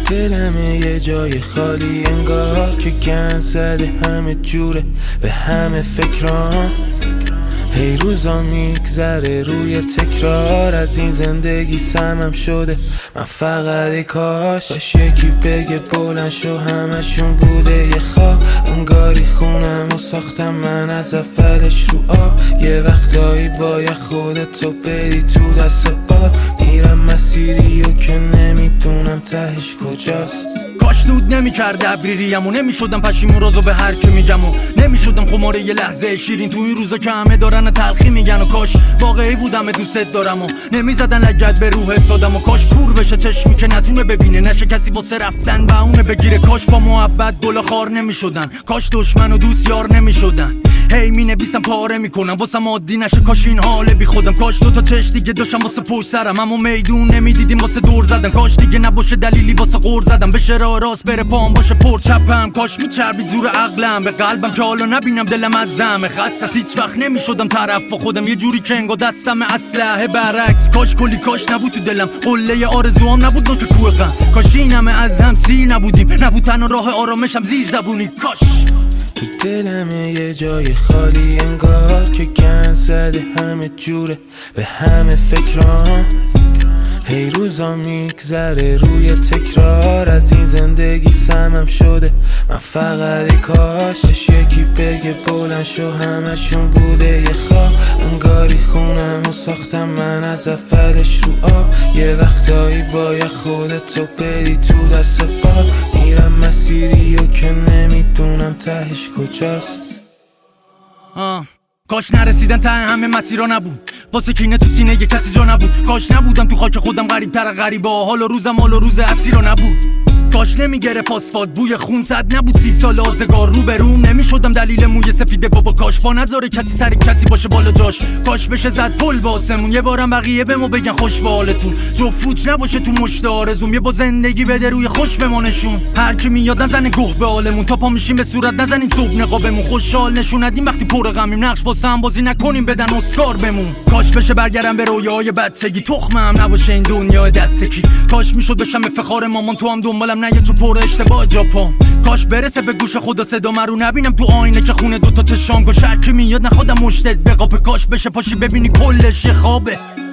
دلمه یه جای خالی انگار که گند زده همه جوره به همه فکران. هی روزا میگذره روی تکرار، از این زندگی سمم شده من فقط کاش یکی بگه بلند شو همشون بوده یه خواب. انگاری خونم و ساختم من از اولش رو آب. یه وقتایی باید خودتو بری تو دست باد. میرم مسیری و که نمیدونم تهش کجاست. کاش دود نمیکرد ابریریم و نمیشدم پشیمون رازو به هر که میگم و نمیشدم خماره یه لحظه شیرین توی روزا که همه دارن تلخی میگن. و کاش واقعی بودم دوست دارم و نمیزدن لگد به روحت دادم. و کاش کور بشه چشمی که نتونه ببینه، نشه کسی واسه رفتن بهونه بگیره. کاش با محبت گل خار نمیشدن، کاش دشمن و دوست یار نمیشدن. هی می نویسم پاره میکنم واسم عادی نشه کاش این حال بی خودم. کاش دوتا چش دیگه داشتم واسه پشت سرم اما میدون نمیدیدیم واسه دور زدن. کاش دیگه نباشه دلیلی واسه غور زدم، بشه راه راست بره پام باشه پر چپم. کاش میچربید زور عقلم به قلبم که حالا نبینم دلم از زمه خسته. هیچ وقت نمیشدم طرف خودم، یه جوری که انگار دستم اسلحه برعکس. کاش کلی کاش نبود تو دلم، قله آرزوام نبود نوک کوه غم. کاش این همه از هم سیر نبودیم، نبود تنها راه آرامشم زیر زبونی. کاش تو دلمه یه جای خالی انگار که گند زده همه جوره به همه فکران. هی روزا میگذره روی تکرار، از این زندگی سمم شده من فقط کاش یکی بگه بلند شو همشون بوده یه خواب. انگاری خونم و ساختم من از اولش رو آب. یه وقتایی باید خودتو بری تو دست باد. میرم مسیری و که نمیدونم تهش کجاست. کاش نرسیدن ته همه مسیرا نبود، واسه کینه تو سینه یه کسی جا نبود. کاش نبودم تو خاک خودم غریب تر غریبه، حال و روزم حال و روز اسیرا نبود. کاش نمیگرفت آسفالت بوی خون، صد نبود 30 سال آزگار رو به روم. نمیشدم دلیل موی سفیده بابا. کاش با نذاره کسی سر کسی باشه بالا جاش. کاش بشه زد پل با آسمون، یه بارم بقیه بمو بگن خوش به حالتون. جو فوت نباشه تو مشت آرزوم، یه با زندگی بده روی خوش بمانشون. هر کی میاد نزنه گوه به حالمون، تا پا میشیم به صورت نزنین صبح نقابمون. خوشحال نشون ندیم وقتی پر غمیم، نقش واسه هم بازی نکنیم بدن اسکار بمون. کاش بشه برگردم به رویای بچگی، تخمم نباشه این دنیا دستکی. کاش میشد بشم افتخار مامان، تو هم دنبالم نه چو پر اشتباه جاپام. کاش برسه به گوش خدا صدا رو نبینم تو آینه که خونه دوتا چشام گوش. هر کی میاد نخوادم مشتت بقاپه. کاش بشه پاشی ببینی کلش خوابه.